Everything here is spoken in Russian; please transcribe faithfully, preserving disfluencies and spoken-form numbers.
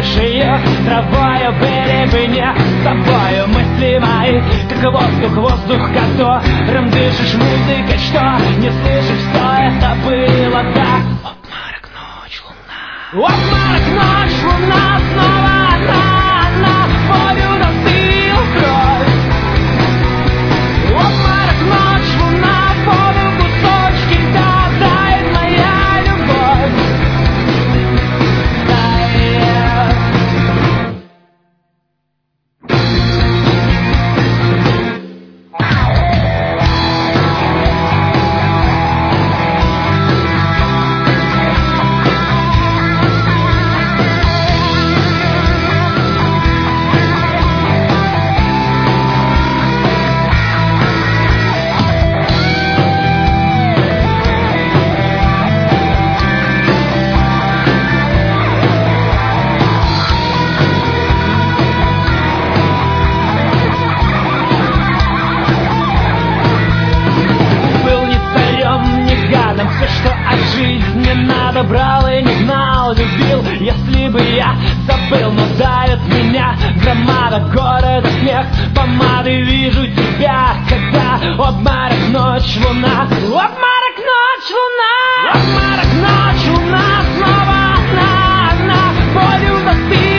дыши травою были не с тобою. Мысли мои, как воздух, воздух, которым дышишь, музыкой, что не слышишь, что это было так. Обморок, ночь, луна. Обморок, ночь, луна, снова она, она болью застыла кровь. Обморок, ночь, луна, болью кусочки, да, тает моя любовь. Тает. Все, что от жизни надо, брал и не гнал, любил. Если бы я забыл, но давит меня громада города, смех помады. Вижу тебя, когда обморок, ночь, луна. Обморок, ночь, луна. Обморок, ночь, луна. Снова она, она болью застыла.